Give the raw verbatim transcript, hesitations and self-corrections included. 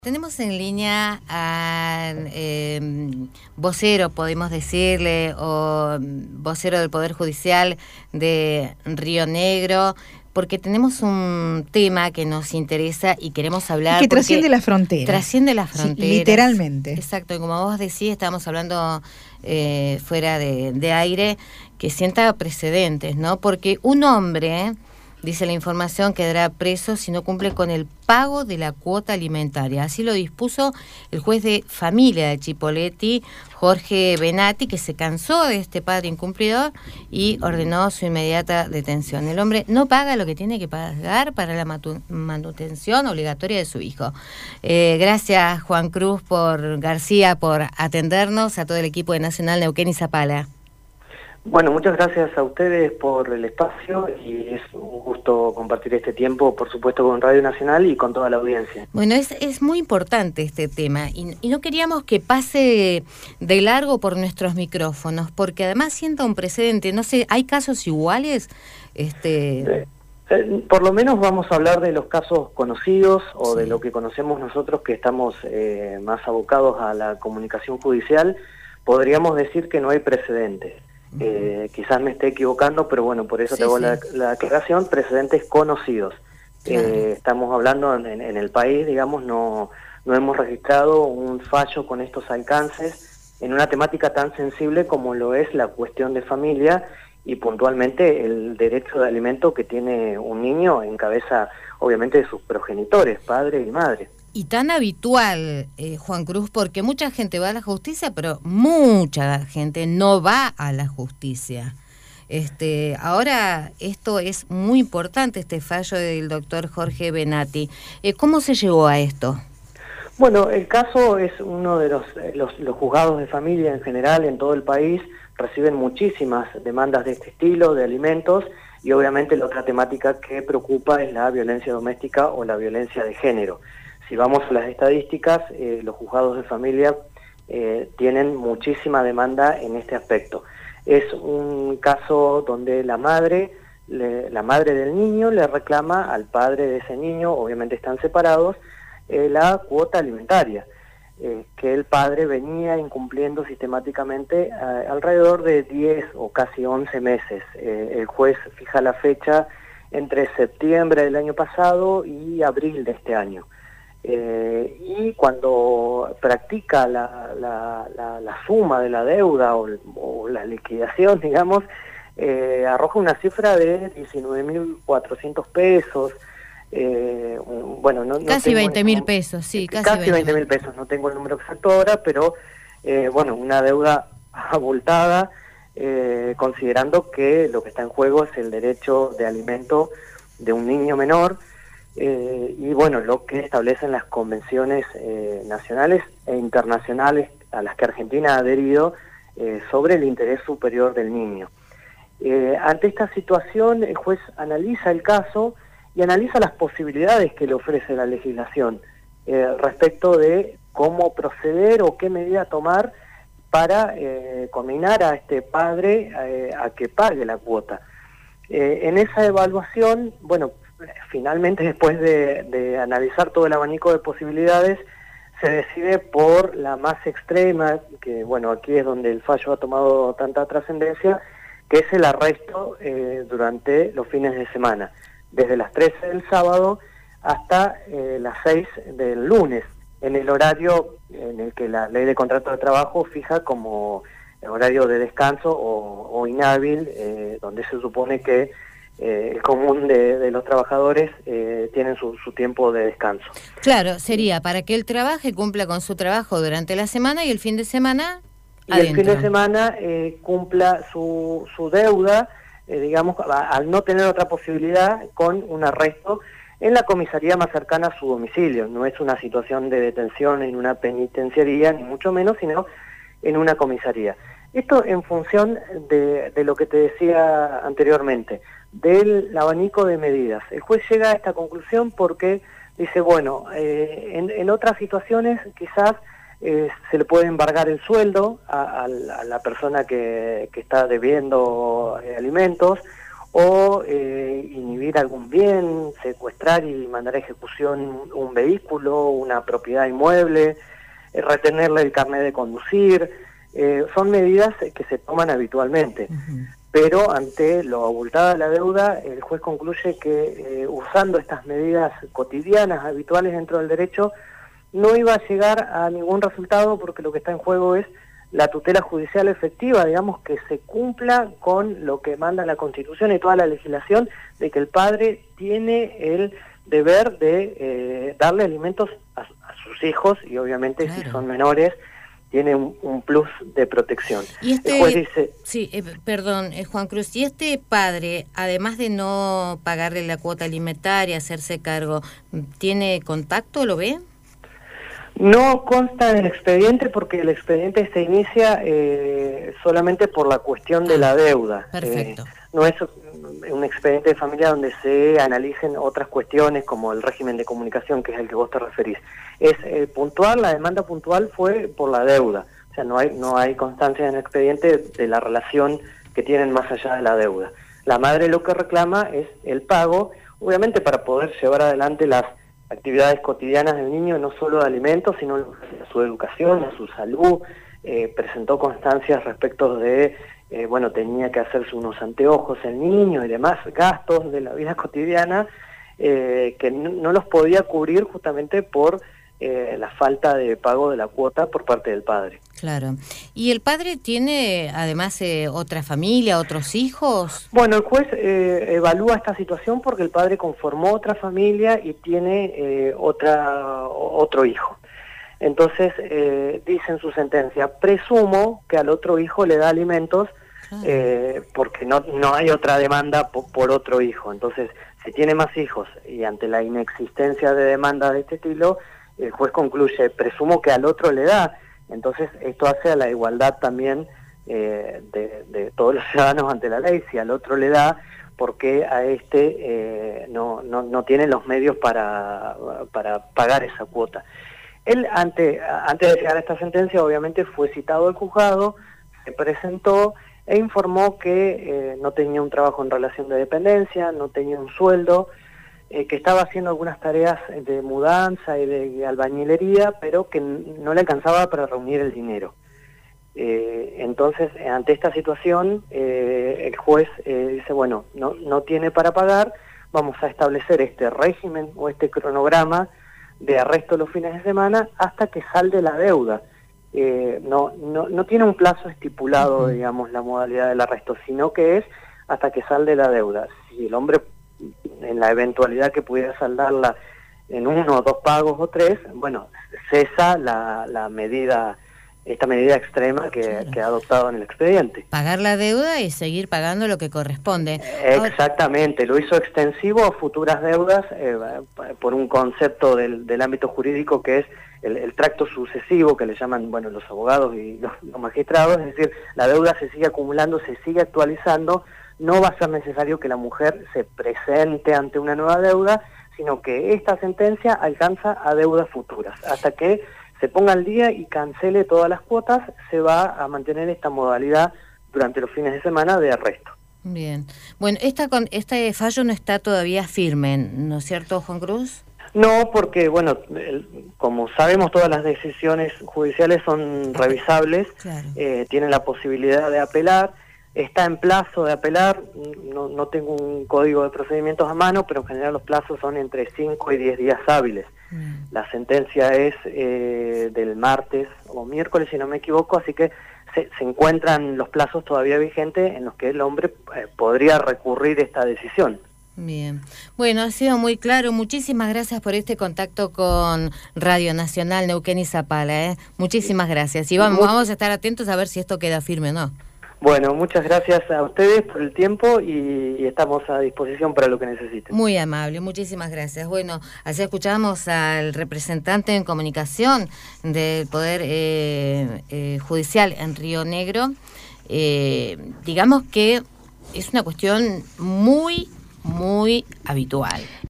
Tenemos en línea al eh, vocero, podemos decirle, o vocero del Poder Judicial de Río Negro, porque tenemos un tema que nos interesa y queremos hablar. Y que trasciende las fronteras. Trasciende las fronteras. Sí, literalmente. Exacto, y como vos decís, estábamos hablando eh, fuera de, de aire, que sienta precedentes, ¿no? Porque un hombre, dice la información, quedará preso si no cumple con el pago de la cuota alimentaria. Así lo dispuso el juez de familia de Chipoleti, Jorge Benatti, que se cansó de este padre incumplidor y ordenó su inmediata detención. El hombre no paga lo que tiene que pagar para la manutención obligatoria de su hijo. Eh, gracias, Juan Cruz por García, por atendernos, a todo el equipo de Nacional Neuquén y Zapala. Bueno, muchas gracias a ustedes por el espacio y es un gusto compartir este tiempo, por supuesto, con Radio Nacional y con toda la audiencia. Bueno, es, es muy importante este tema y, y no queríamos que pase de largo por nuestros micrófonos, porque además sienta un precedente. No sé, ¿hay casos iguales? Este... Eh, eh, por lo menos vamos a hablar de los casos conocidos o sí. de lo que conocemos nosotros que estamos eh, más abocados a la comunicación judicial. Podríamos decir que no hay precedentes. Eh, quizás me esté equivocando, pero bueno, por eso sí, te hago sí. la, la aclaración, precedentes conocidos. Claro. Eh, estamos hablando en, en el país, digamos, no, no hemos registrado un fallo con estos alcances en una temática tan sensible como lo es la cuestión de familia y puntualmente el derecho de alimento que tiene un niño en cabeza, obviamente, de sus progenitores, padre y madre. Y tan habitual, eh, Juan Cruz, porque mucha gente va a la justicia, pero mucha gente no va a la justicia. Este, ahora, esto es muy importante, este fallo del doctor Jorge Benatti. Eh, ¿Cómo se llegó a esto? Bueno, el caso es uno de los, los, los juzgados de familia en general en todo el país, reciben muchísimas demandas de este estilo, de alimentos, y obviamente la otra temática que preocupa es la violencia doméstica o la violencia de género. Si vamos a las estadísticas, eh, los juzgados de familia eh, tienen muchísima demanda en este aspecto. Es un caso donde la madre, le, la madre del niño le reclama al padre de ese niño, obviamente están separados, eh, la cuota alimentaria, eh, que el padre venía incumpliendo sistemáticamente eh, alrededor de diez o casi once meses. Eh, el juez fija la fecha entre septiembre del año pasado y abril de este año. Eh, y cuando practica la, la, la, la suma de la deuda o, o la liquidación, digamos, eh, arroja una cifra de diecinueve mil cuatrocientos pesos. Eh, bueno, no, casi no veinte mil pesos, sí, casi, casi veinte mil pesos, no tengo el número exacto ahora, pero eh, bueno, una deuda abultada, eh, considerando que lo que está en juego es el derecho de alimento de un niño menor. Eh, y bueno, lo que establecen las convenciones eh, nacionales e internacionales a las que Argentina ha adherido eh, sobre el interés superior del niño. Eh, ante esta situación, el juez analiza el caso y analiza las posibilidades que le ofrece la legislación eh, respecto de cómo proceder o qué medida tomar para eh, conminar a este padre eh, a que pague la cuota. Eh, en esa evaluación, bueno, finalmente, después de, de analizar todo el abanico de posibilidades, se decide por la más extrema, que bueno, aquí es donde el fallo ha tomado tanta trascendencia, que es el arresto eh, durante los fines de semana, desde las trece del sábado hasta eh, las seis del lunes, en el horario en el que la ley de contrato de trabajo fija como el horario de descanso o, o inhábil, eh, donde se supone que Eh, el común de, de los trabajadores eh, tienen su, su tiempo de descanso. Claro, sería para que él trabaje, cumpla con su trabajo durante la semana y el fin de semana y adentro. El fin de semana eh, cumpla su, su deuda, eh, digamos, a, al no tener otra posibilidad, con un arresto en la comisaría más cercana a su domicilio. No es una situación de detención en una penitenciaría, ni mucho menos, sino en una comisaría. Esto en función de, de lo que te decía anteriormente, del abanico de medidas. El juez llega a esta conclusión porque dice, bueno, eh, en, en otras situaciones quizás eh, se le puede embargar el sueldo a, a, la, a la persona que, que está debiendo eh, alimentos, o eh, inhibir algún bien, secuestrar y mandar a ejecución un vehículo, una propiedad inmueble, eh, retenerle el carnet de conducir. Eh, son medidas que se toman habitualmente. Uh-huh. Pero ante lo abultada de la deuda, el juez concluye que eh, usando estas medidas cotidianas, habituales dentro del derecho, no iba a llegar a ningún resultado, porque lo que está en juego es la tutela judicial efectiva, digamos, que se cumpla con lo que manda la Constitución y toda la legislación, de que el padre tiene el deber de eh, darle alimentos a, a sus hijos, y obviamente claro, si son menores, tiene un, un plus de protección. Y este, el juez dice, sí, eh, perdón, eh, Juan Cruz, y este padre, además de no pagarle la cuota alimentaria, hacerse cargo, ¿tiene contacto, lo ve? No consta en el expediente, porque el expediente se inicia eh, solamente por la cuestión de la deuda. Perfecto. Eh, no es un expediente de familia donde se analicen otras cuestiones como el régimen de comunicación, que es el que vos te referís. Es eh, puntual, la demanda puntual fue por la deuda. O sea, no hay, no hay constancia en el expediente de la relación que tienen más allá de la deuda. La madre lo que reclama es el pago, obviamente para poder llevar adelante las actividades cotidianas del niño, no solo de alimentos, sino a su educación, a su salud. Eh, presentó constancias respecto de, eh, bueno, tenía que hacerse unos anteojos el niño y demás gastos de la vida cotidiana, eh, que no, no los podía cubrir justamente por eh, la falta de pago de la cuota por parte del padre. Claro. ¿Y el padre tiene además eh, otra familia, otros hijos? Bueno, el juez eh, evalúa esta situación porque el padre conformó otra familia y tiene eh, otra otro hijo. Entonces, eh, dice en su sentencia, presumo que al otro hijo le da alimentos ah. eh, porque no, no hay otra demanda por, por otro hijo. Entonces, si tiene más hijos y ante la inexistencia de demanda de este estilo, el juez concluye, presumo que al otro le da. Entonces, esto hace a la igualdad también eh, de, de todos los ciudadanos ante la ley. Si al otro le da, ¿por qué a este eh, no, no, no tiene los medios para, para pagar esa cuota? Él, ante, antes de llegar a esta sentencia, obviamente fue citado al juzgado, se presentó e informó que eh, no tenía un trabajo en relación de dependencia, no tenía un sueldo, eh, que estaba haciendo algunas tareas de mudanza y de albañilería, pero que no le alcanzaba para reunir el dinero. Eh, entonces, ante esta situación, eh, el juez eh, dice, bueno, no, no tiene para pagar, vamos a establecer este régimen o este cronograma de arresto los fines de semana hasta que salde la deuda. Eh, no, no, no tiene un plazo estipulado, digamos, la modalidad del arresto, sino que es hasta que salde la deuda. Si el hombre, en la eventualidad que pudiera saldarla en uno o dos pagos o tres, bueno, cesa la, la medida, esta medida extrema que, claro, que ha adoptado en el expediente. Pagar la deuda y seguir pagando lo que corresponde. Exactamente, lo hizo extensivo a futuras deudas eh, por un concepto del, del ámbito jurídico que es el, el tracto sucesivo, que le llaman, bueno, los abogados y los, los magistrados, es decir, la deuda se sigue acumulando, se sigue actualizando, no va a ser necesario que la mujer se presente ante una nueva deuda, sino que esta sentencia alcanza a deudas futuras, hasta que se ponga al día y cancele todas las cuotas, se va a mantener esta modalidad durante los fines de semana de arresto. Bien. Bueno, esta con, este fallo no está todavía firme, ¿no es cierto, Juan Cruz? No, porque, bueno, el, como sabemos, todas las decisiones judiciales son revisables, claro, eh, tienen la posibilidad de apelar, está en plazo de apelar, no, no tengo un código de procedimientos a mano, pero en general los plazos son entre cinco y diez días hábiles. Mm. La sentencia es eh, del martes o miércoles, si no me equivoco, así que se, se encuentran los plazos todavía vigentes en los que el hombre eh, podría recurrir esta decisión. Bien. Bueno, ha sido muy claro. Muchísimas gracias por este contacto con Radio Nacional Neuquén y Zapala. ¿eh? Muchísimas gracias. Y vamos, vamos a estar atentos a ver si esto queda firme o no. Bueno, muchas gracias a ustedes por el tiempo y, y estamos a disposición para lo que necesiten. Muy amable, muchísimas gracias. Bueno, así escuchamos al representante en comunicación del Poder eh, eh, Judicial en Río Negro. Eh, digamos que es una cuestión muy, muy habitual.